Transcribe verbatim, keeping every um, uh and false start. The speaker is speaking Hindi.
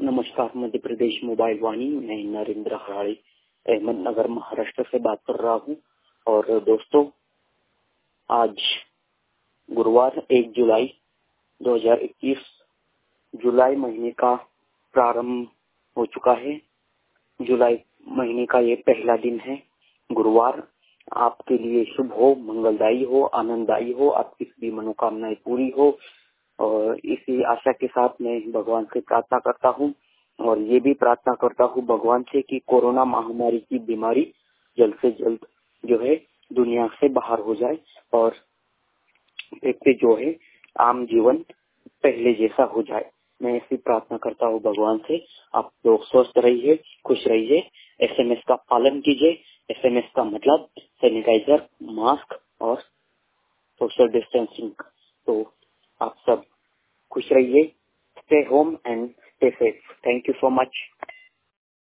नमस्कार, मध्य प्रदेश मोबाइल वाणी। मैं नरेंद्र हराड़ी अहमदनगर महाराष्ट्र से बात कर रहा हूँ। और दोस्तों, आज गुरुवार एक जुलाई दो हज़ार इक्कीस, जुलाई महीने का प्रारंभ हो चुका है। जुलाई महीने का ये पहला दिन है, गुरुवार। आपके लिए शुभ हो, मंगलदायी हो, आनंददायी हो, आपकी सभी मनोकामनाएं पूरी हो। और इसी आशा के साथ मैं भगवान से प्रार्थना करता हूँ और ये भी प्रार्थना करता हूँ भगवान से कि कोरोना महामारी की बीमारी जल्द से जल्द जो है दुनिया से बाहर हो जाए और फिर जो है आम जीवन पहले जैसा हो जाए। मैं ऐसी प्रार्थना करता हूँ भगवान से। आप लोग स्वस्थ रहिए, खुश रहिए, एसएमएस का पालन कीजिए। एसएमएस का मतलब सैनिटाइजर, मास्क और सोशल डिस्टेंसिंग। तो आप सब खुश रहिए। Stay home and stay safe. Thank you so much.